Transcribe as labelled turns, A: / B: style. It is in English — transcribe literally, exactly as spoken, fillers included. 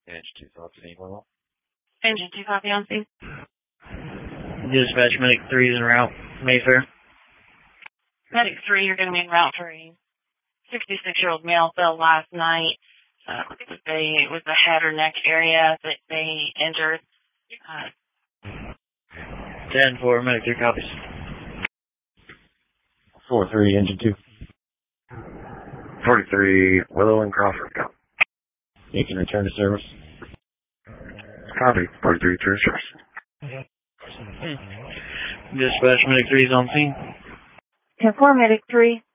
A: Engine two, copy, anyone?
B: Engine two, copy on scene.
C: Dispatch, Medic three is en route, Mayfair.
B: Medic three, you're going to be en route for a sixty-six-year-old male fell last night. Uh, it was a, it was the head or neck area that they injured. Uh,
C: ten four, Medic three copies.
A: four three, Engine two. forty-three, Willow and Crawford, go. You can return to service. Copy, forty-three, true service.
C: Dispatch, Medic three is on scene.
B: ten four, Medic three.